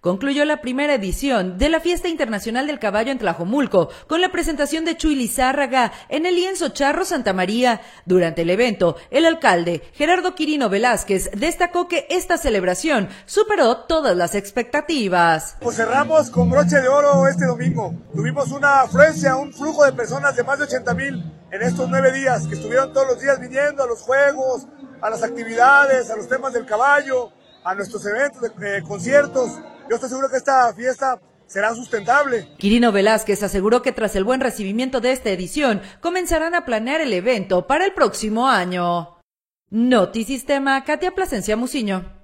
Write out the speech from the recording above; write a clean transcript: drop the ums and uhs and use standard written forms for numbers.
Concluyó la primera edición de la Fiesta Internacional del Caballo en Tlajomulco con la presentación de Chuy Lizárraga en el lienzo Charro Santa María. Durante el evento, el alcalde Gerardo Quirino Velázquez destacó que esta celebración superó todas las expectativas. Pues cerramos con broche de oro este domingo. Tuvimos una afluencia, un flujo de personas de más de 80,000 en estos 9 días, que estuvieron todos los días viniendo a los juegos, a las actividades, a los temas del caballo, a nuestros eventos, conciertos. Yo estoy seguro que esta fiesta será sustentable. Quirino Velázquez aseguró que tras el buen recibimiento de esta edición, comenzarán a planear el evento para el próximo año. Notisistema, Katia Plasencia Muciño.